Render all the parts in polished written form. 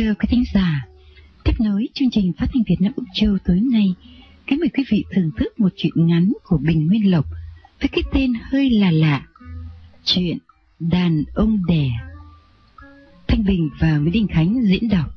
Thưa quý thính giả, tiếp nối chương trình phát thanh Việt Nam Úc Châu tối nay, kính mời quý vị thưởng thức một truyện ngắn của Bình Nguyên Lộc với cái tên hơi là lạ, chuyện Đàn Ông Đẻ. Thanh Bình và Nguyễn Đình Khánh diễn đọc.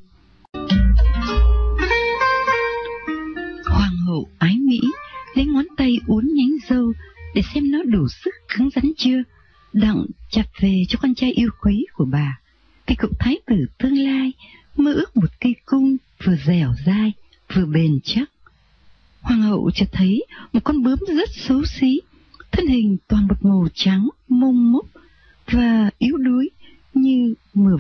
Hoàng hậu ái mỹ lấy ngón tay uốn nhánh râu để xem nó đủ sức cứng rắn chưa, đặng chặt về cho con trai yêu quý của bà. Vì cậu thái tử tương lai mơ ước một cây cung vừa dẻo dai vừa bền chắc. Hoàng hậu chợt thấy một con bướm rất xấu xí, thân hình toàn một màu trắng mông mốc và yếu đuối như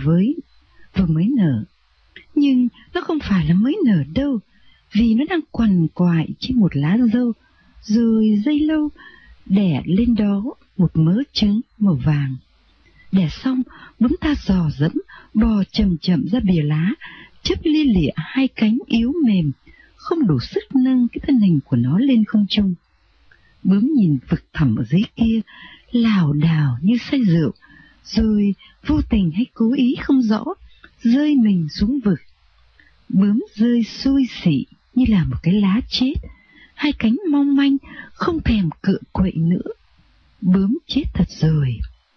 vừa mới nở. Nhưng nó không phải là mới nở đâu, vì nó đang quằn quại trên một lá dâu, rồi giây lâu đẻ lên đó một mớ trứng màu vàng. Đẻ xong, bướm ta dò dẫm bò chậm chậm ra bìa lá, chớp lia lịa hai cánh yếu mềm, không đủ sức nâng cái thân hình của nó lên không trung. Bướm nhìn vực thẳm ở dưới kia, lảo đảo như say rượu, rồi vô tình hay cố ý không rõ rơi mình xuống vực. Bướm rơi xui xỉ như là một cái lá chết, hai cánh mong manh không thèm cựa quậy nữa. Bướm chết thật rồi.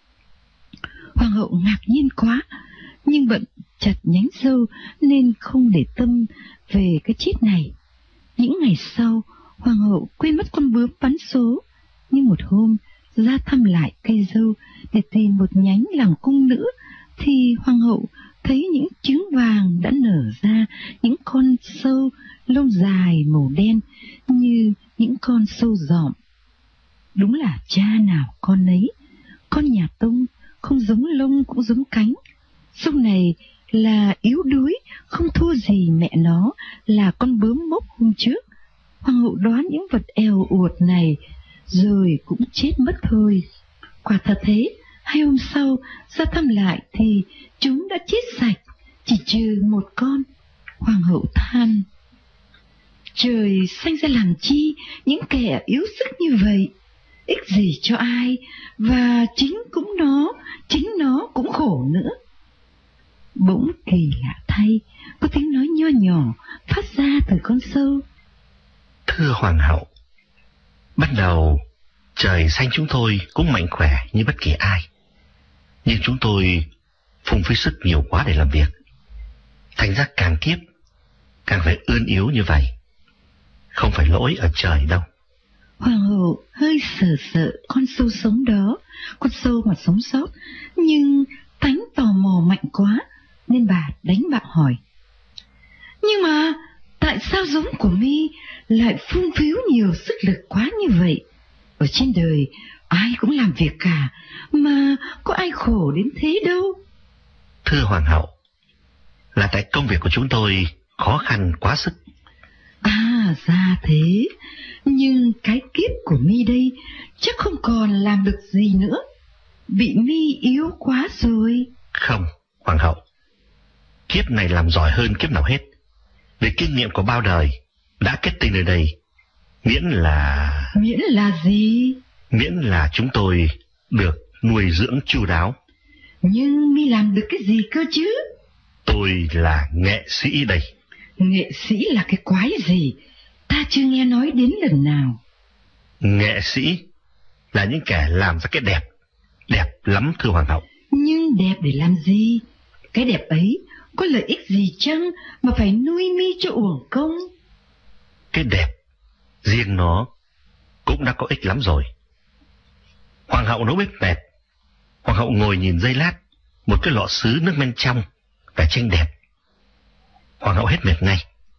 Hoàng hậu ngạc nhiên quá, nhưng bận chặt nhánh râu nên không để tâm về cái chết này. Những ngày sau, hoàng hậu quên mất con bướm bắn số, nhưng một hôm ra thăm lại cây dâu để tìm một nhánh làm cung nữa, thì hoàng hậu thấy những trứng vàng đã nở ra những con sâu lông dài màu đen như những con sâu giòm. Đúng là cha nào con nấy, con nhà Tông không giống lông cũng giống cánh. Sâu này là yếu đuối, không thua gì mẹ nó là con bướm mốc hôm trước. Hoàng hậu đoán những vật eo uột này rồi cũng chết mất thôi. Quả thật thế, 2 hôm sau ra thăm lại thì chúng đã chết sạch, chỉ trừ một con. Hoàng hậu than: trời sanh ra làm chi những kẻ yếu sức như vậy, ích gì cho ai, và chính nó cũng khổ nữa. Bỗng kỳ lạ thay, có tiếng nói nho nhỏ phát ra từ con sâu: thưa hoàng hậu, ban đầu trời sanh chúng tôi cũng mạnh khỏe như bất kỳ ai, nhưng chúng tôi phung phí sức nhiều quá để làm việc, thành ra càng kiếp càng phải ươn yếu như vậy. Không phải lỗi ở trời đâu. Hoàng hậu hơi sợ con sâu sống đó, con sâu mà sống sót, nhưng tánh tò mò mạnh quá nên bà đánh bạo hỏi: nhưng mà tại sao giống của mi lại phung phíu nhiều sức lực quá như vậy? Ở trên đời ai cũng làm việc cả, mà có ai khổ đến thế đâu. Thưa hoàng hậu, là tại công việc của chúng tôi khó khăn quá sức. À ra thế, nhưng cái kiếp của mi đây chắc không còn làm được gì nữa, bị mi yếu quá rồi. Không, hoàng hậu, kiếp này làm giỏi hơn kiếp nào hết, vì kinh nghiệm của bao đời đã kết tinh ở đây. Miễn là gì? Miễn là chúng tôi được nuôi dưỡng chu đáo. Nhưng mi làm được cái gì cơ chứ? Tôi là nghệ sĩ đây. Nghệ sĩ là cái quái gì? Ta chưa nghe nói đến lần nào. Nghệ sĩ là những kẻ làm ra cái đẹp, đẹp lắm thưa hoàng hậu. Nhưng đẹp để làm gì? Cái đẹp ấy có lợi ích gì chăng mà phải nuôi mi cho uổng công? Cái đẹp riêng nó cũng đã có ích lắm rồi. Hoàng hậu nấu bếp mệt, hoàng hậu ngồi nhìn giây lát một cái lọ sứ nước men trong và tranh đẹp, hoàng hậu hết mệt ngay.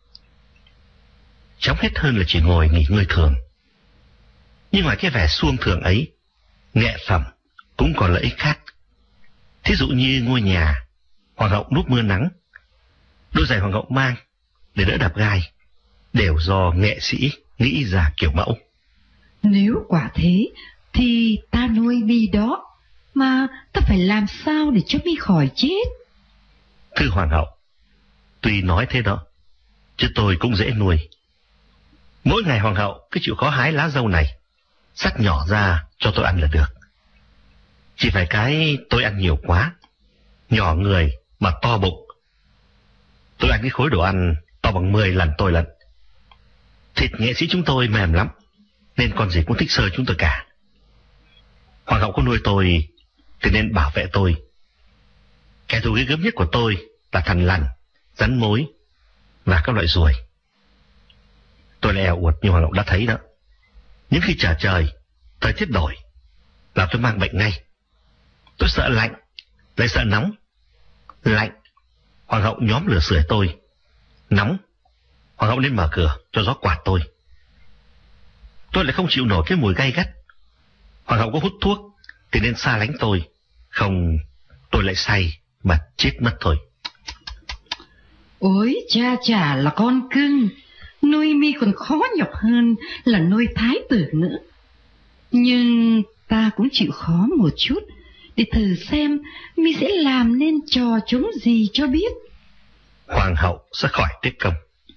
Chóng hết hơn là chỉ ngồi nghỉ ngơi thường. Nhưng ngoài cái vẻ suông thường ấy, nghệ phẩm cũng còn lợi ích khác. Thí dụ như ngôi nhà hoàng hậu núp mưa nắng, đôi giày hoàng hậu mang để đỡ đạp gai, đều do nghệ sĩ nghĩ ra kiểu mẫu. Nếu quả thế thì ta nuôi mi đó, mà ta phải làm sao để cho mi khỏi chết? Thưa hoàng hậu, tuy nói thế đó, chứ tôi cũng dễ nuôi. Mỗi ngày hoàng hậu cứ chịu khó hái lá dâu này, xắt nhỏ ra cho tôi ăn là được. Chỉ phải cái tôi ăn nhiều quá, nhỏ người mà to bụng, Tôi ăn cái khối đồ ăn to bằng 10 lần tôi lận. Thịt nghệ sĩ chúng tôi mềm lắm, nên con gì cũng thích sơi chúng tôi cả. Hoàng hậu có nuôi tôi thì nên bảo vệ tôi. Kẻ thù ghê gớm nhất của tôi là thằn lằn, rắn mối và các loại ruồi. Tôi lại eo uột như hoàng hậu đã thấy đó. Những khi trở trời, thời tiết đổi là tôi mang bệnh ngay. Tôi sợ lạnh, lại sợ nóng. Lạnh, hoàng hậu nhóm lửa sưởi tôi. Nóng, hoàng hậu nên mở cửa cho gió quạt tôi. Tôi lại không chịu nổi cái mùi gay gắt. Hoàng hậu có hút thuốc thì nên xa lánh tôi. Không, tôi lại say mà chết mất thôi. Ôi cha chả là con cưng, nuôi mi còn khó nhọc hơn là nuôi thái tử nữa. Nhưng ta cũng chịu khó một chút, để thử xem mi sẽ làm nên trò chúng gì cho biết. Hoàng hậu sẽ khỏi tiếc công.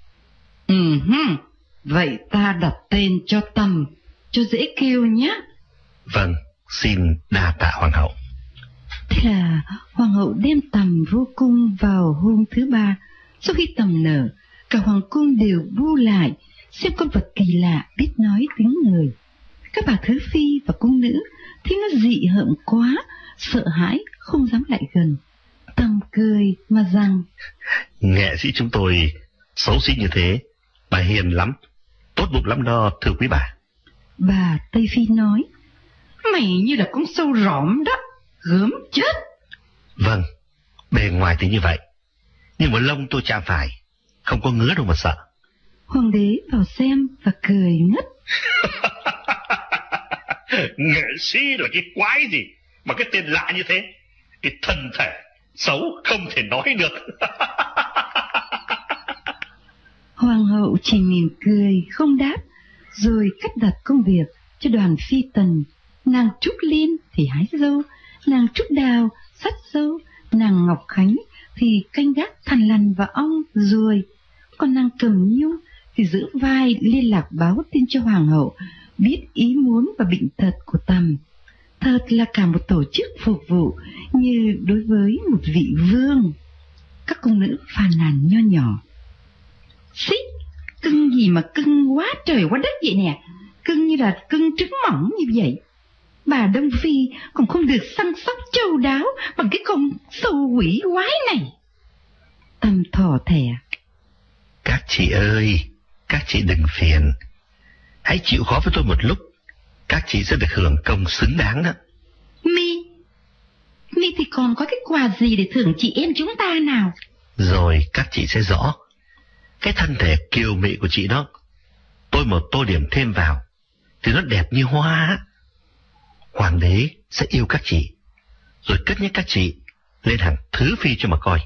Vậy ta đặt tên cho Tầm, cho dễ kêu nhé. Vâng, xin đa tạ hoàng hậu. Thế là hoàng hậu đem Tầm vô cung vào hôm thứ 3. Sau khi Tầm nở, cả hoàng cung đều bu lại xem con vật kỳ lạ biết nói tiếng người. Các bà thứ phi và cung nữ thấy nó dị hợm quá, sợ hãi không dám lại gần. Tầm cười mà rằng: Nghệ sĩ chúng tôi xấu xí như thế, bà hiền lắm, tốt bụng lắm đó thưa quý bà. Bà Tây Phi nói: Mày như là con sâu rõm đó, gớm chết. Vâng, bề ngoài thì như vậy, nhưng mà lông tôi chạm phải không có ngứa đâu mà sợ. Hoàng đế vào xem và cười ngất. Nghệ sĩ là cái quái gì mà cái tên lạ như thế, cái thân thể xấu không thể nói được. Hoàng hậu chỉ mỉm cười không đáp, rồi cắt đặt công việc cho đoàn phi tần. Nàng Trúc Liên thì hái dâu, nàng Trúc Đào sắt dâu, nàng Ngọc Khánh thì canh gác thằn lằn và ong ruồi, còn nàng Cẩm Nhung thì giữ vai liên lạc báo tin cho hoàng hậu biết ý muốn và bệnh tật của Tầm. Thật là cả một tổ chức phục vụ như đối với một vị vương. Các cung nữ phàn nàn nho nhỏ: Xí, cưng gì mà cưng quá trời quá đất vậy nè, cưng như là cưng trứng mỏng như vậy. Bà Đông Phi còn không được săn sóc chu đáo bằng cái con sâu quỷ quái này. Tầm thỏ thẻ: Các chị ơi, các chị đừng phiền, hãy chịu khó với tôi một lúc, các chị sẽ được hưởng công xứng đáng đó. Mi thì còn có cái quà gì để thưởng chị em chúng ta nào? Rồi các chị sẽ rõ. Cái thân thể kiều mị của chị đó, tôi một tô điểm thêm vào thì nó đẹp như hoa. Hoàng đế sẽ yêu các chị, rồi cất nhắc các chị lên hàng thứ phi cho mà coi.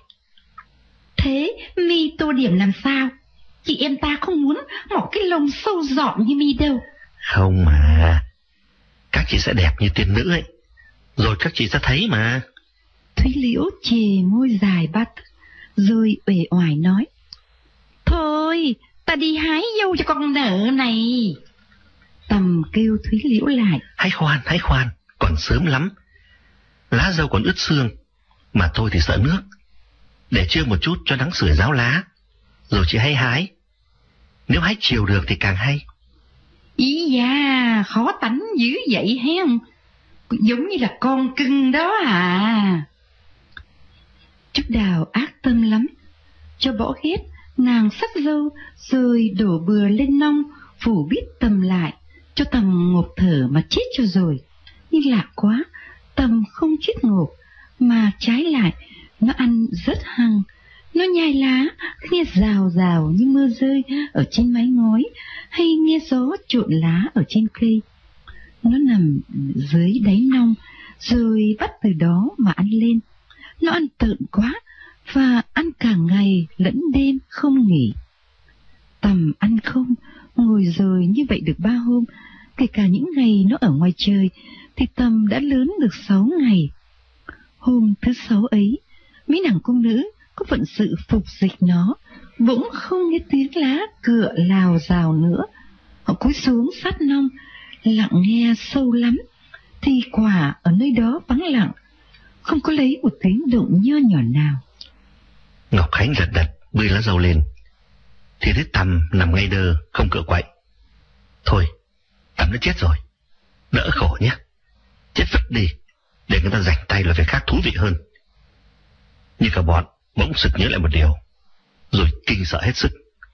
Thế mi tô điểm làm sao? Chị em ta không muốn một cái lông sâu dọn như mi đâu. Không mà, các chị sẽ đẹp như tiên nữ ấy, rồi các chị sẽ thấy mà. Thúy Liễu chề môi dài ba tấc, rồi uể oải nói: Thôi, ta đi hái dâu cho con nợ này. Tầm kêu Thúy Liễu lại: Hãy khoan, còn sớm lắm. Lá dâu còn ướt xương, mà tôi thì sợ nước. Để trưa một chút cho nắng sưởi ráo lá, rồi chị hái. Nếu hái chiều được thì càng hay. Ý da, khó tánh dữ vậy hen, giống như là con cưng đó à. Trúc Đào ác tâm lắm, cho bỏ ghét nàng sắc dâu, rồi đổ bừa lên nong, phủ bít Tầm lại, cho Tầm ngộp thở mà chết cho rồi. Nhưng lạ quá, Tầm không chết ngộp, mà trái lại nó ăn rất hăng. Nó nhai lá, nghe rào rào như mưa rơi ở trên mái ngói, hay nghe gió trộn lá ở trên cây. Nó nằm dưới đáy nong, rồi bắt từ đó mà ăn lên. Nó ăn tợn quá, và ăn cả ngày lẫn đêm không nghỉ. Tầm ăn không, ngồi rồi như vậy được 3 hôm. Kể cả những ngày nó ở ngoài trời, thì Tầm đã lớn được 6 ngày. Hôm thứ 6 ấy, mấy nàng cung nữ có phận sự phục dịch nó, bỗng không nghe tiếng lá cựa lào rào nữa. Họ cúi xuống sát nong, lặng nghe sâu lắm, thì quả ở nơi đó vắng lặng, không có lấy một tiếng động nho nhỏ nào. Ngọc Khánh lật đật bươi lá dâu lên thì thấy Tằm nằm ngay đơ, không cựa quậy. Thôi, Tằm đã chết rồi, đỡ khổ nhé, chết vứt đi, để người ta rảnh tay là việc khác thú vị hơn. Nhưng cả bọn bỗng sực nhớ lại một điều, rồi kinh sợ hết sức.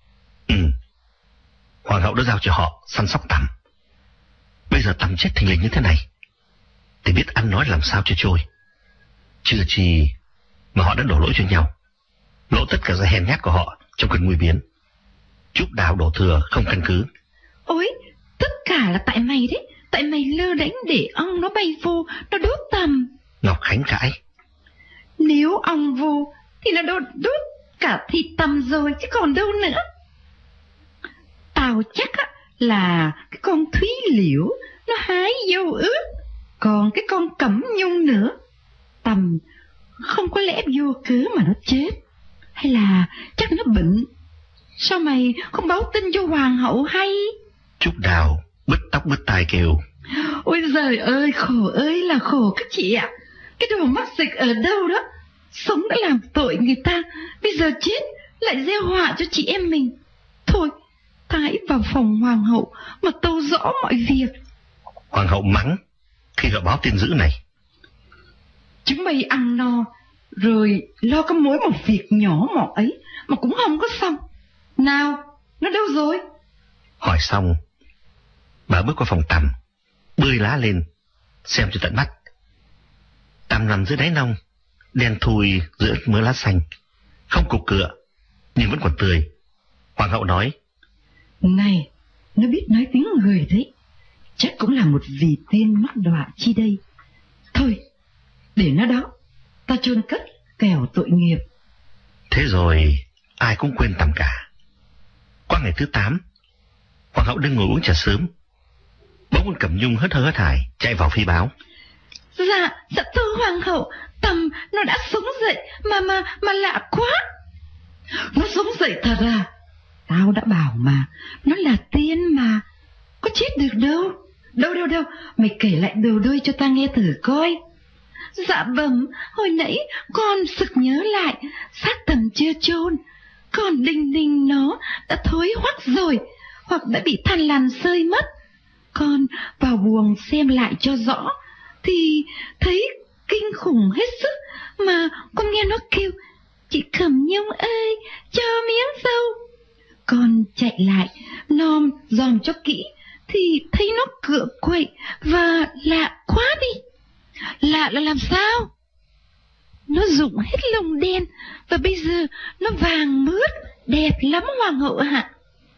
Hoàng hậu đã giao cho họ săn sóc Tằm. Bây giờ Tằm chết thình lình như thế này thì biết ăn nói làm sao cho trôi. Chưa chi mà họ đã đổ lỗi cho nhau, lộ tất cả sự hèn nhát của họ trong cơn nguy biến. Trúc Đào đổ thừa không căn cứ. Ôi, tất cả là tại mày đấy. Tại mày lơ đánh để ong nó bay vô, nó đốt Tằm. Ngọc Khánh cãi. Nếu ong vô thì nó đốt cả thịt Tằm rồi chứ còn đâu nữa. Tao chắc là cái con Thúy Liễu nó hái dâu ướt, còn cái con Cẩm Nhung nữa. Tằm không có lẽ vô cớ mà nó chết, hay là chắc nó bệnh. Sao mày không báo tin cho hoàng hậu hay? Trúc Đào bứt tóc bứt tai kêu. Ôi giời ơi là khổ các chị ạ. Cái đồ mắc dịch ở đâu đó. Sống đã làm tội người ta, bây giờ chết lại gieo họa cho chị em mình. Thôi, ta hãy vào phòng hoàng hậu mà tâu rõ mọi việc. Hoàng hậu mắng khi gọi báo tin dữ này. Chúng mày ăn no rồi lo có mỗi một việc nhỏ mọn ấy mà cũng không có xong. Nào, nó đâu rồi? Hỏi xong, bà bước qua phòng Tằm, bươi lá lên xem cho tận mắt. Tằm nằm dưới đáy nông, đen thui giữa mớ lá xanh, không cục cựa nhưng vẫn còn tươi. Hoàng hậu nói: Này, nó biết nói tiếng người đấy, chắc cũng là một vị tiên mắc đọa chi đây. Thôi, để nó đó, ta chôn cất kẻo tội nghiệp. Thế rồi ai cũng quên Tằm cả. Qua ngày thứ 8, hoàng hậu đang ngồi uống trà sớm, bỗng con Cẩm Nhung hớt hải chạy vào phi báo. Dạ thưa hoàng hậu, Tằm nó đã sống dậy mà lạ quá. Nó sống dậy thật à? Tao đã bảo mà, nó là tiên mà, có chết được đâu. Đâu, mày kể lại đầu đuôi cho ta nghe thử coi. Dạ bẩm, hồi nãy con sực nhớ lại, xác Tằm chưa chôn, còn đinh nó đã thối hoắc rồi, hoặc đã bị than lằn sơi mất. Con vào buồng xem lại cho rõ thì thấy kinh khủng hết sức, mà con nghe nó kêu: Chị Cẩm Nhung ơi, cho miếng dâu. Con chạy lại nom dòm cho kỹ thì thấy nó cựa quậy và lạ quá đi. Lạ là làm sao? Nó rụng hết lông đen và bây giờ nó vàng mướt, đẹp lắm hoàng hậu ạ.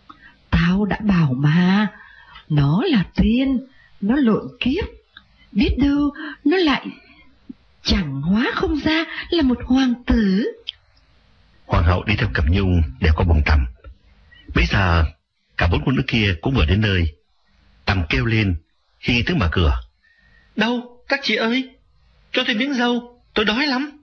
Tao đã bảo mà, nó là tiên, nó lộn kiếp, biết đâu nó lại chẳng hóa không ra là một hoàng tử. Hoàng hậu đi theo Cẩm Nhung để qua buồng Tằm. Bây giờ cả 4 cô nữ kia cũng vừa đến nơi. Tằm kêu lên khi nghe tiếng mở cửa: Đâu, các chị ơi, cho tôi miếng dâu, tôi đói lắm.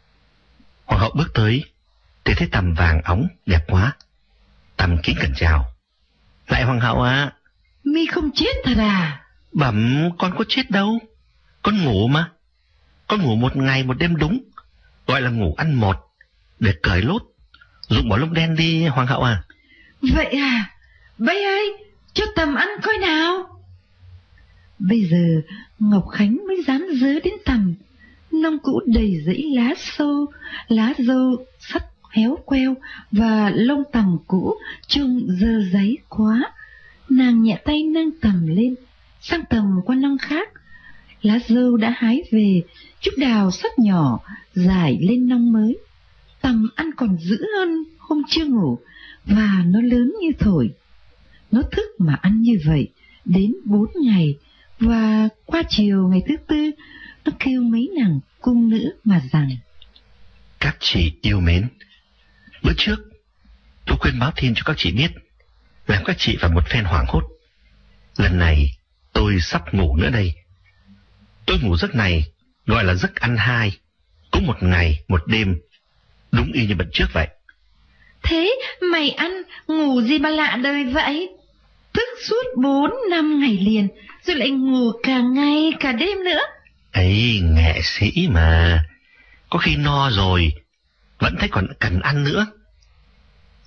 Hoàng hậu bước tới thì thấy Tằm vàng óng đẹp quá. Tằm kính cẩn chào: Lại hoàng hậu ạ. Mi không chết thật à? Bẩm, con có chết đâu, con ngủ mà. Con ngủ 1 ngày 1 đêm đúng, gọi là ngủ ăn một, để cởi lốt, rụng bỏ lông đen đi hoàng hậu à. Vậy à? Bấy ơi, cho Tằm ăn coi nào. Bây giờ Ngọc Khánh mới dám dớ đến Tằm. Nông cũ đầy rẫy lá dâu sắt héo queo và lông Tằm cũ trông dơ dáy quá. Nàng nhẹ tay nâng Tằm lên, sang tầm qua nông khác. Lá dâu đã hái về, Trúc Đào sắc nhỏ rải lên nông mới. Tằm ăn còn dữ hơn hôm chưa ngủ, và nó lớn như thổi. Nó thức mà ăn như vậy đến 4 ngày, và qua chiều ngày thứ 4, nó kêu mấy nàng cung nữ mà rằng: Các chị yêu mến, bữa trước tôi quên báo tin cho các chị biết, làm các chị phải một phen hoảng hốt. Lần này tôi sắp ngủ nữa đây. Tôi ngủ giấc này gọi là giấc ăn 2, cũng 1 ngày 1 đêm, đúng y như bận trước vậy. Thế mày ăn ngủ gì mà lạ đời vậy? Thức suốt 4-5 ngày liền, rồi lại ngủ cả ngày cả đêm nữa. Ấy, nghệ sĩ mà, có khi no rồi vẫn thấy còn cần ăn nữa.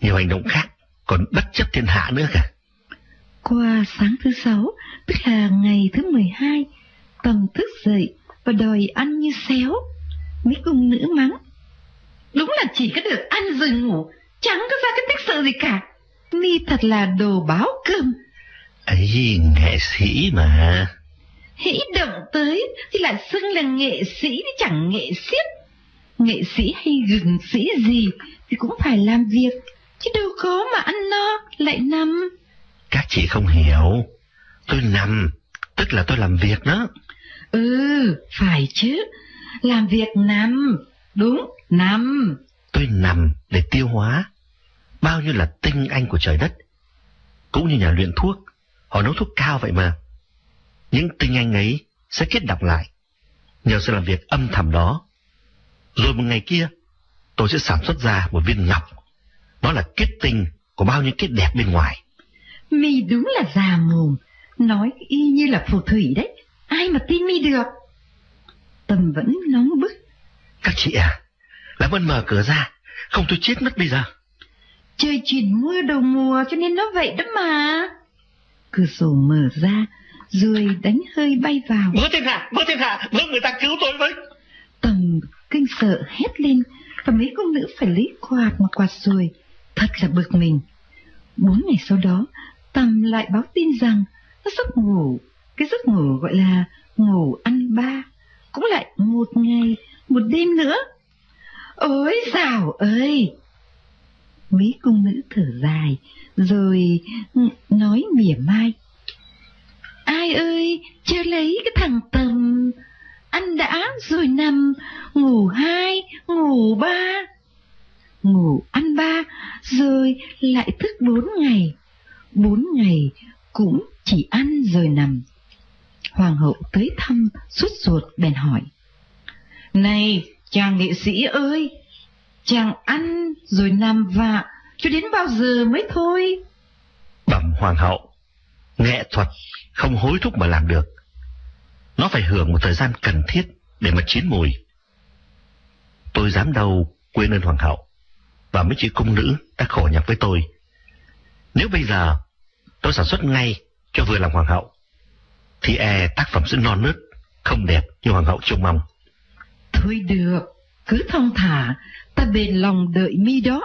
nhiều hành động khác còn bất chấp thiên hạ nữa cả. Qua sáng thứ 6, tức là ngày thứ 12, Tầm thức dậy và đòi ăn như xéo. Mấy cung nữ mắng: đúng là chỉ có được ăn rồi ngủ, chẳng có ra cái tích sự gì cả. Mi thật là đồ báo cơm. Ấy, nghệ sĩ mà. Hễ động tới thì lại xưng là nghệ sĩ chứ chẳng nghệ siết. Nghệ sĩ hay gừng sĩ gì thì cũng phải làm việc, chứ đâu có mà ăn no lại nằm. Các chị không hiểu. Tôi nằm, tức là tôi làm việc đó. Phải chứ. Làm việc nằm. Đúng, nằm. Tôi nằm để tiêu hóa bao nhiêu là tinh anh của trời đất. Cũng như nhà luyện thuốc, họ nấu thuốc cao vậy mà. Những tinh anh ấy sẽ kết đọng lại nhờ sự làm việc âm thầm đó. Rồi một ngày kia, tôi sẽ sản xuất ra một viên ngọc. Nó là kết tinh của bao nhiêu kết đẹp bên ngoài. Mi đúng là già mồm, nói y như là phù thủy đấy. Ai mà tin Mi được. Tầm vẫn nóng bức. Các chị à, làm ơn mở cửa ra, không tôi chết mất bây giờ. Trời chuyển mưa đầu mùa cho nên nó vậy đó mà. Cửa sổ mở ra, rồi đánh hơi bay vào. Vỡ thiên hạ, vỡ người ta cứu tôi với. Tầm kinh sợ hét lên, và mấy công nữ phải lấy quạt mà quạt rồi. Thật là bực mình. 4 ngày sau đó, Tầm lại báo tin rằng nó giấc ngủ. Cái giấc ngủ gọi là ngủ ăn ba, cũng lại 1 ngày 1 đêm nữa. Ôi dào ơi! Mấy cung nữ thở dài, rồi nói mỉa mai: ai ơi, chớ lấy cái thằng Tầm. Ăn đã rồi nằm, ngủ 2, ngủ 3. Ngủ ăn 3, rồi lại thức 4 ngày. 4 ngày cũng chỉ ăn rồi nằm. Hoàng hậu tới thăm sốt ruột bèn hỏi: này chàng nghệ sĩ ơi, chàng ăn rồi nằm vạ cho đến bao giờ mới thôi? Bẩm hoàng hậu, nghệ thuật không hối thúc mà làm được. Nó phải hưởng một thời gian cần thiết để mà chín mùi. Tôi dám đâu quên ơn hoàng hậu và mấy chị cung nữ đã khổ nhọc với tôi. Nếu bây giờ tôi sản xuất ngay cho vừa lòng hoàng hậu, thì tác phẩm sẽ non nớt, không đẹp như hoàng hậu trông mong. Thôi được, cứ thong thả, ta bền lòng đợi Mi đó.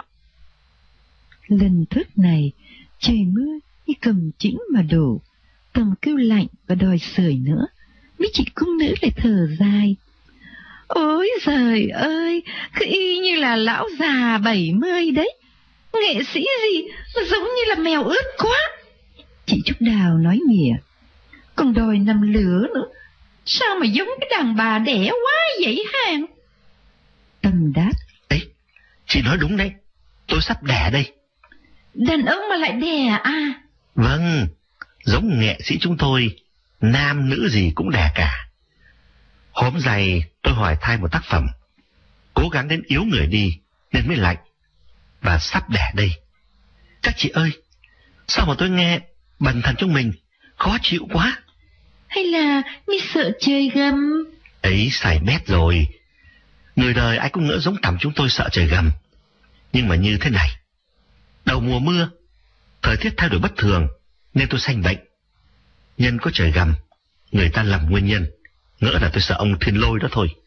Lần thức này, trời mưa như cầm chĩnh mà đổ. Tầm kêu lạnh và đòi sưởi nữa. Mấy chị cung nữ lại thở dài: ôi trời ơi, cứ y như là lão già 70 đấy. Nghệ sĩ gì mà giống như là mèo ướt quá. Chị Trúc Đào nói mỉa: còn đòi nằm lửa nữa, sao mà giống cái đàn bà đẻ quá vậy hàng? Tầm đáp: ấy, chị nói đúng đấy, tôi sắp đẻ đây. Đàn ông mà lại đẻ à? Vâng, giống nghệ sĩ chúng tôi, nam nữ gì cũng đẻ cả. Hôm dày tôi hỏi thai một tác phẩm, cố gắng đến yếu người đi nên mới lạnh, và sắp đẻ đây. Các chị ơi, sao mà tôi nghe bần thần trong mình khó chịu quá. Hay là Mi sợ trời gầm? Ấy xài bét rồi. Người đời ai cũng ngỡ giống Tầm chúng tôi sợ trời gầm. Nhưng mà như thế này, đầu mùa mưa, thời tiết thay đổi bất thường nên tôi sanh bệnh. Nhân có trời gầm, người ta lầm nguyên nhân, ngỡ là tôi sợ ông Thiên Lôi đó thôi.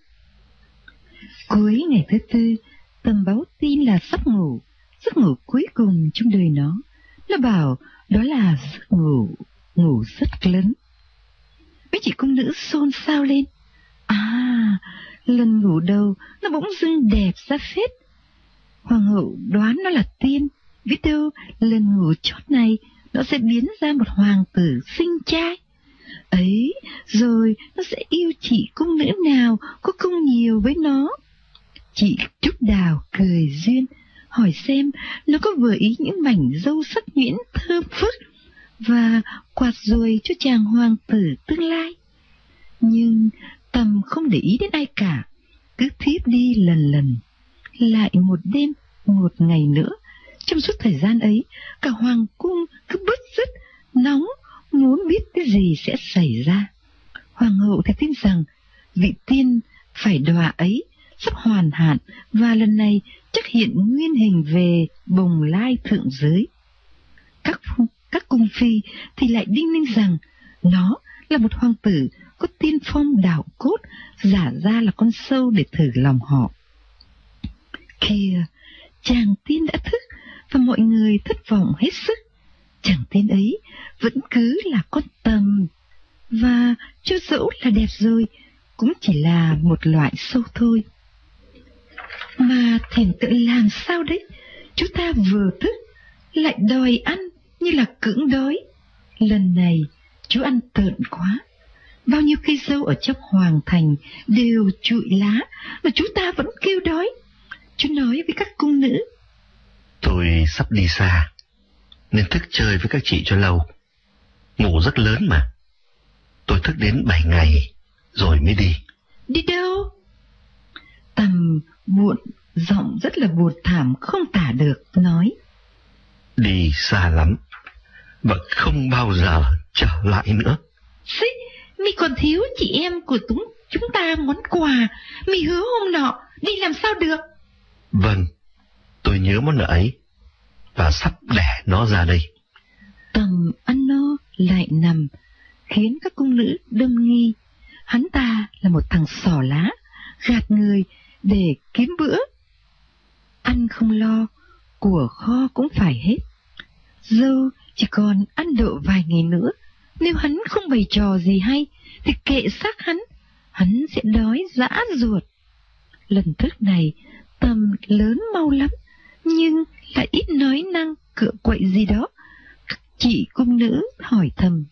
Cuối ngày thứ 4, Tầm báo tin là sắp ngủ, giấc ngủ cuối cùng trong đời nó. Nó bảo đó là giấc ngủ rất lớn. Mấy chị cung nữ xôn xao lên: à, lần ngủ đầu nó bỗng dưng đẹp ra phết. Hoàng hậu đoán nó là tiên, biết đâu lần ngủ chót này nó sẽ biến ra một hoàng tử xinh trai. Ấy, rồi nó sẽ yêu chị cung nữ nào có công nhiều với nó. Chị Trúc Đào cười duyên, hỏi xem nó có vừa ý những mảnh râu sắc nhuyễn thơm phức và quạt ruồi cho chàng hoàng tử tương lai. Nhưng Tầm không để ý đến ai cả, cứ thiếp đi lần lần. Lại một đêm, một ngày nữa. Trong suốt thời gian ấy, cả hoàng cung cứ bứt rứt, nóng, muốn biết cái gì sẽ xảy ra. Hoàng hậu thì tin rằng vị tiên phải đọa ấy sắp hoàn hạn, và lần này chắc hiện nguyên hình về bồng lai thượng giới. Các cung phi thì lại đinh ninh rằng nó là một hoàng tử có tiên phong đạo cốt, giả ra là con sâu để thử lòng họ. Kìa, chàng tiên đã thức, và mọi người thất vọng hết sức. Chàng tiên ấy vẫn cứ là con tầm, và cho dẫu là đẹp rồi, cũng chỉ là một loại sâu thôi. Mà thèm tự làm sao đấy, chú ta vừa thức lại đòi ăn như là cưỡng đói. Lần này chú ăn tợn quá, bao nhiêu cây dâu ở trong hoàng thành đều trụi lá, mà chú ta vẫn kêu đói. Chú nói với các cung nữ: Tôi sắp đi xa, nên thức chơi với các chị cho lâu. Ngủ rất lớn mà. Tôi thức đến 7 ngày rồi mới đi. Đi đâu? Tầm buồn, giọng rất là buồn thảm không tả được, nói: Đi xa lắm, và không bao giờ trở lại nữa. Xí, mi còn thiếu chị em của chúng ta món quà. Mi hứa hôm nọ đi làm sao được? Vâng, tôi nhớ món nợ ấy, và sắp đẻ nó ra đây. Tầm ăn no lại nằm, khiến các cung nữ đâm nghi. Hắn ta là một thằng xỏ lá, gạt người để kiếm bữa. Ăn không lo, của kho cũng phải hết. Dâu chỉ còn ăn độ vài ngày nữa. Nếu hắn không bày trò gì hay thì kệ xác hắn sẽ đói dã ruột. Lần thức này Tầm lớn mau lắm, nhưng lại ít nói năng cựa quậy gì đó. Chị cung nữ hỏi thầm: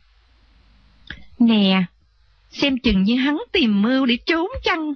Nè, xem chừng như hắn tìm mưu để trốn chăng?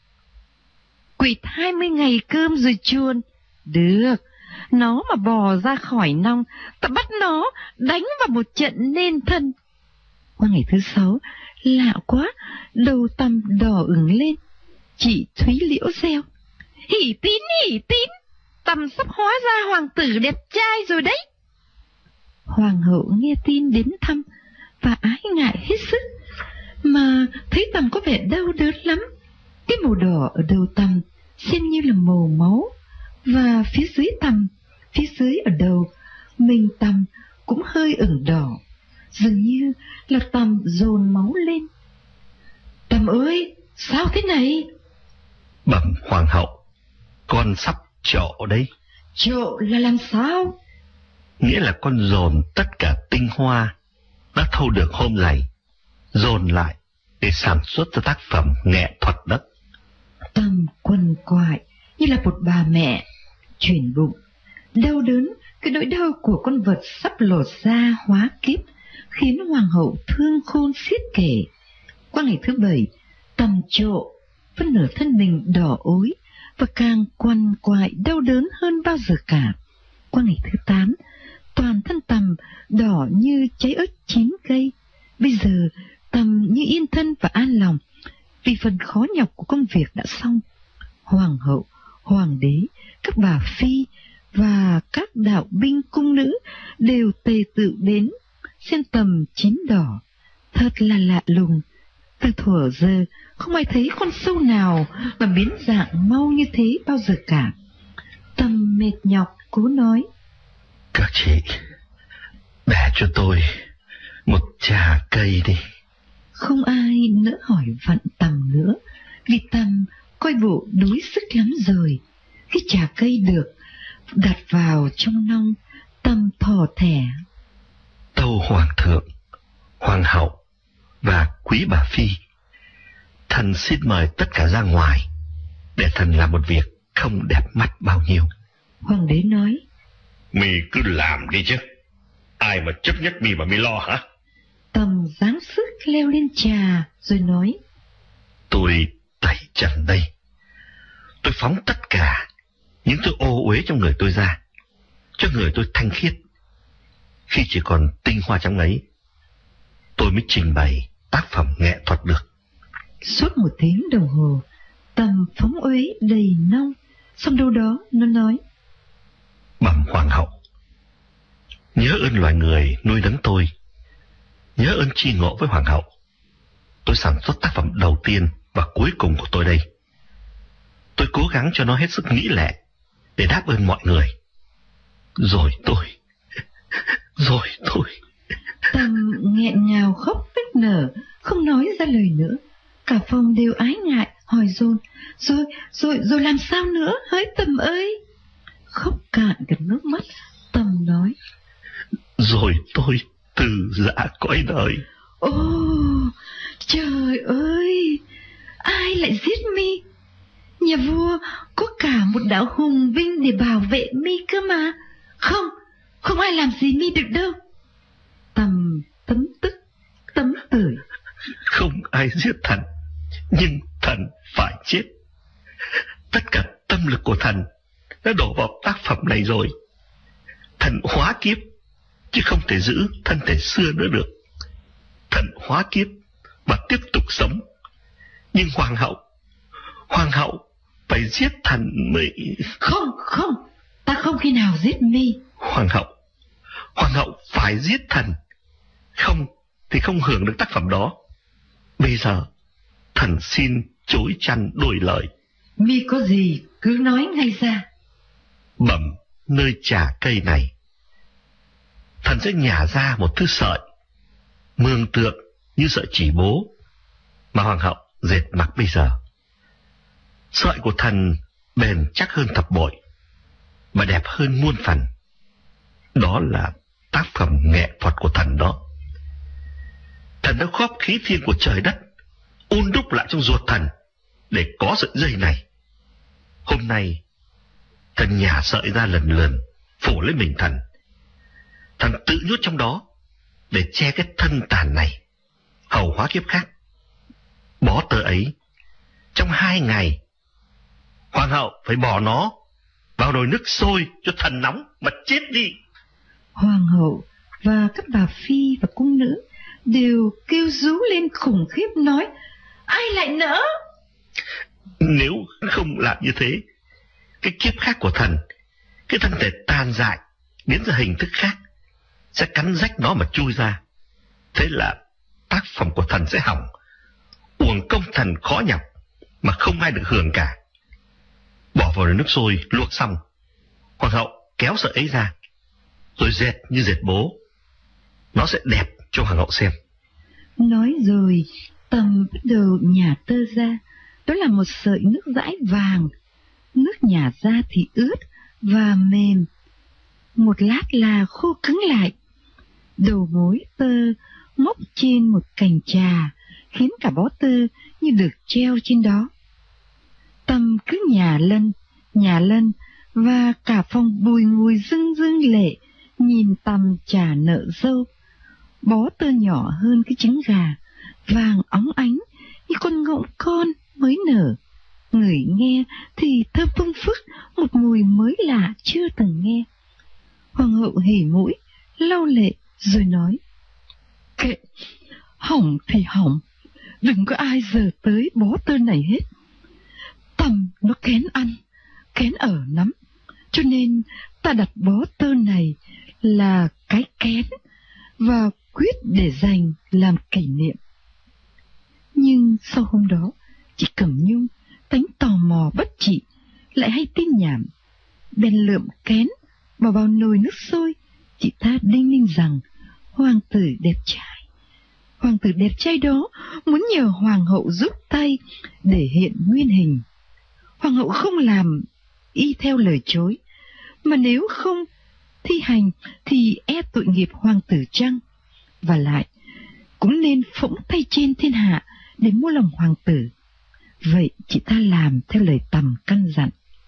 Quỵt 20 ngày cơm rồi chuồn. Được, nó mà bò ra khỏi nong, ta bắt nó đánh vào một trận nên thân. Qua ngày thứ 6, lạ quá, đầu Tầm đỏ ửng lên. Chị Thúy Liễu reo: Hỉ tín, Tầm sắp hóa ra hoàng tử đẹp trai rồi đấy. Hoàng hậu nghe tin đến thăm và ái ngại hết sức, mà thấy Tầm có vẻ đau đớn lắm. Cái màu đỏ ở đầu Tầm xem như là màu máu, và phía dưới ở đầu mình Tầm cũng hơi ửng đỏ, dường như là Tầm dồn máu lên. Tầm ơi, sao thế này? Bẩm hoàng hậu, con sắp trộ đấy. Trộ là làm sao? Nghĩa là con dồn tất cả tinh hoa đã thâu được hôm nay, dồn lại để sản xuất ra tác phẩm nghệ thuật đất. Tầm quằn quại như là một bà mẹ chuyển bụng, đau đớn cái nỗi đau của con vật sắp lột da hóa kiếp, khiến hoàng hậu thương khôn xiết kể. Qua ngày thứ 7, Tầm trộ, phân nửa thân mình đỏ ối và càng quằn quại đau đớn hơn bao giờ cả. Qua ngày thứ 8, toàn thân Tầm đỏ như trái ớt chín cây. Bây giờ Tầm như yên thân và an lòng, vì phần khó nhọc của công việc đã xong. Hoàng hậu, hoàng đế, các bà phi và các đạo binh cung nữ đều tề tựu đến xem Tầm chín đỏ. Thật là lạ lùng, từ thuở giờ không ai thấy con sâu nào mà biến dạng mau như thế bao giờ cả. Tầm mệt nhọc cố nói: Các chị, bẻ cho tôi một trà cây đi. Không ai nỡ hỏi vặn Tầm nữa, vì Tầm coi bộ đuối sức lắm rồi. Khi trà cây được đặt vào trong nong, Tầm thò thẻ: Tâu hoàng thượng, hoàng hậu và quý bà phi, thần xin mời tất cả ra ngoài, để thần làm một việc không đẹp mắt bao nhiêu. Hoàng đế nói: Mi cứ làm đi chứ, ai mà chấp nhất mi mà mi lo hả? Tầm giáng sức leo lên trà rồi nói: Tôi tẩy trần đây. Tôi phóng tất cả những thứ ô uế trong người tôi ra, cho người tôi thanh khiết. Khi chỉ còn tinh hoa trong ấy, tôi mới trình bày tác phẩm nghệ thuật được. Suốt 1 tiếng đồng hồ, Tầm phóng uế đầy nong, xong đâu đó nó nói: Bẩm hoàng hậu, nhớ ơn loài người nuôi nấng tôi, nhớ ơn tri ngộ với hoàng hậu, tôi sản xuất tác phẩm đầu tiên và cuối cùng của tôi đây. Tôi cố gắng cho nó hết sức mỹ lệ để đáp ơn mọi người. Rồi tôi Tâm nghẹn ngào khóc nức nở, không nói ra lời nữa. Cả phòng đều ái ngại hỏi dồn: Rồi làm sao nữa hỡi Tâm ơi? Khóc cạn cả nước mắt, Tâm nói: Rồi tôi từ giã cõi đời. Ồ, trời ơi, ai lại giết mi? Nhà vua có cả một đạo hùng binh để bảo vệ mi cơ mà. Không ai làm gì mi được đâu. Tâm tấm tức, tấm tưởi. Không ai giết thần, nhưng thần phải chết. Tất cả tâm lực của thần đã đổ vào tác phẩm này rồi. Thần hóa kiếp, chứ không thể giữ thân thể xưa nữa được. Thần hóa kiếp và tiếp tục sống. Nhưng hoàng hậu phải giết thần mới... Không, ta không khi nào giết mi. Hoàng hậu phải giết thần, không thì không hưởng được tác phẩm đó. Bây giờ thần xin chối chăn đổi lời. Mi có gì cứ nói ngay ra. Bẩm nơi trà cây này, thần sẽ nhả ra một thứ sợi mường tượng như sợi chỉ bố mà hoàng hậu dệt mặc bây giờ. Sợi của thần bền chắc hơn thập bội và đẹp hơn muôn phần. Đó là tác phẩm nghệ thuật của thần đó. Thần đã góp khí thiên của trời đất ôn đúc lại trong ruột thần để có sợi dây này. Hôm nay thần nhả sợi ra lần lượt phủ lấy mình thần. Thần tự nhốt trong đó để che cái thân tàn này, hầu hóa kiếp khác. Bó tơ ấy trong 2 ngày, hoàng hậu phải bỏ nó vào nồi nước sôi cho thần nóng mà chết đi. Hoàng hậu và các bà phi và cung nữ đều kêu rú lên khủng khiếp, nói: Ai lại nỡ? Nếu không làm như thế, cái kiếp khác của thần, cái thân thể tàn dại biến ra hình thức khác, sẽ cắn rách nó mà chui ra. Thế là tác phẩm của thần sẽ hỏng, uổng công thần khó nhọc mà không ai được hưởng cả. Bỏ vào nồi nước sôi luộc xong, hoàng hậu kéo sợi ấy ra rồi dệt như dệt bố. Nó sẽ đẹp cho hoàng hậu xem. Nói rồi Tâm bắt đầu nhả tơ ra. Đó là một sợi nước dãi vàng. Nước nhả ra thì ướt và mềm, một lát là khô cứng lại. Đầu mối tơ móc trên một cành trà, khiến cả bó tơ như được treo trên đó. Tâm cứ nhả lân và cả phòng bùi ngùi rưng lệ nhìn Tâm trà nợ dâu. Bó tơ nhỏ hơn cái trứng gà, vàng óng ánh như con ngỗng con mới nở. Người nghe thì thơm phưng phức, một mùi mới lạ chưa từng nghe. Hoàng hậu hỉ mũi, lau lệ rồi nói: Kệ, hỏng thì hỏng, đừng có ai giờ tới bó tơ này hết. Tâm nó kén ăn, kén ở lắm, cho nên ta đặt bó tơ này là cái kén và quyết để dành làm kỷ niệm. Nhưng sau hôm đó, chị Cẩm Nhung tánh tò mò bất trị, lại hay tin nhảm, bèn lượm kén bỏ vào nồi nước sôi. Chị ta đinh ninh rằng hoàng tử đẹp trai đó muốn nhờ hoàng hậu giúp tay để hiện nguyên hình. Hoàng hậu không làm y theo lời chối, mà nếu không thi hành thì e tội nghiệp hoàng tử chăng. Và lại cũng nên phỗng tay trên thiên hạ để mua lòng hoàng tử. Vậy chị ta làm theo lời Tầm căn dặn.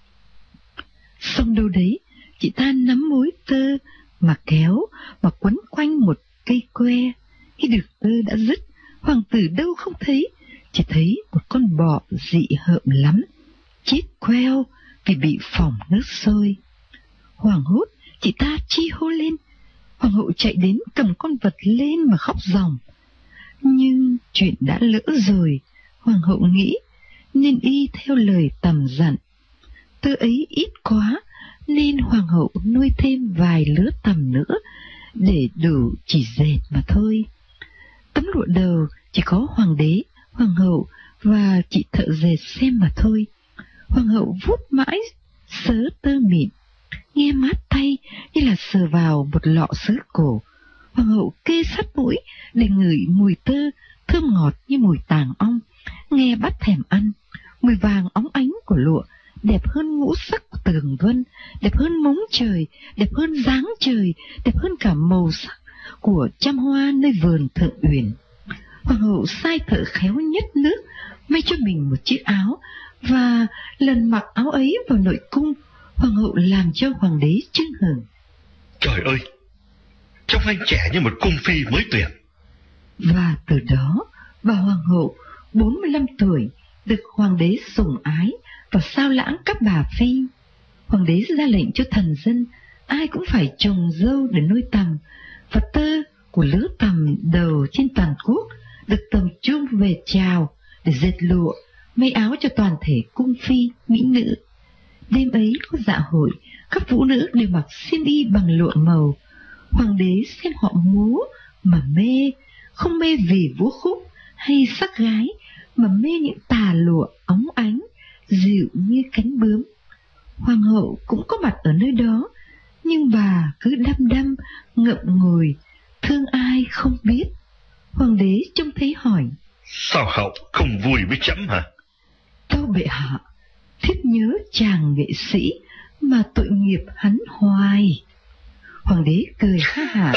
Xong đâu đấy, chị ta nắm mối tơ mà kéo và quấn quanh một cây que. Khi được tơ đã dứt, hoàng tử đâu không thấy, chỉ thấy một con bọ dị hợm lắm, chết queo vì bị phỏng nước sôi. Hoảng hốt, chị ta chi hô lên. Hoàng hậu chạy đến cầm con vật lên mà khóc ròng. Nhưng chuyện đã lỡ rồi, hoàng hậu nghĩ nên y theo lời Tầm dặn. Tơ ấy ít quá nên hoàng hậu nuôi thêm vài lứa tằm nữa để đủ chỉ dệt mà thôi. Tấm lụa đầu chỉ có hoàng đế, hoàng hậu và chị thợ dệt xem mà thôi. Hoàng hậu vuốt mãi sớ tơ mịn, nghe mát tay như là sờ vào một lọ sứ cổ. Hoàng hậu kê sát mũi để ngửi mùi tơ thơm ngọt như mùi tàng ong, nghe bắt thèm ăn. Mùi vàng óng ánh của lụa đẹp hơn ngũ sắc của tường vân, đẹp hơn mống trời, đẹp hơn dáng trời, đẹp hơn cả màu sắc của trăm hoa nơi vườn Thượng Uyển. Hoàng hậu sai thợ khéo nhất nước may cho mình một chiếc áo, và lần mặc áo ấy vào nội cung, hoàng hậu làm cho hoàng đế chưng hửng. Trời ơi, trông anh trẻ như một cung phi mới tuyển. Và từ đó, bà hoàng hậu 45 tuổi được hoàng đế sủng ái và sao lãng các bà phi. Hoàng đế ra lệnh cho thần dân ai cũng phải trồng dâu để nuôi tằm, và tơ của lứa tằm đầu trên toàn quốc được tập trung về chào để dệt lụa, may áo cho toàn thể cung phi, mỹ nữ. Đêm ấy có dạ hội, các vũ nữ đều mặc xiêm y bằng lụa màu. Hoàng đế xem họ múa mà mê, không mê vì vũ khúc hay sắc gái, mà mê những tà lụa óng ánh, dịu như cánh bướm. Hoàng hậu cũng có mặt ở nơi đó, nhưng bà cứ đăm đăm ngậm ngùi, thương ai không biết. Hoàng đế trông thấy hỏi: Sao hậu không vui với trẫm hả? Tâu bệ hạ, thiếp nhớ chàng nghệ sĩ mà tội nghiệp hắn hoài. Hoàng đế cười ha hả.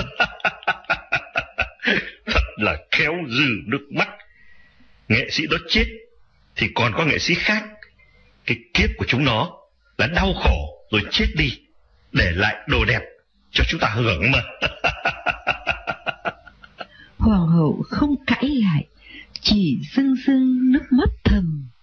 Thật là khéo dư nước mắt. Nghệ sĩ đó chết thì còn có nghệ sĩ khác. Cái kiếp của chúng nó là đau khổ rồi chết đi, để lại đồ đẹp cho chúng ta hưởng mà. Hoàng hậu không cãi lại, chỉ rưng rưng nước mắt thầm.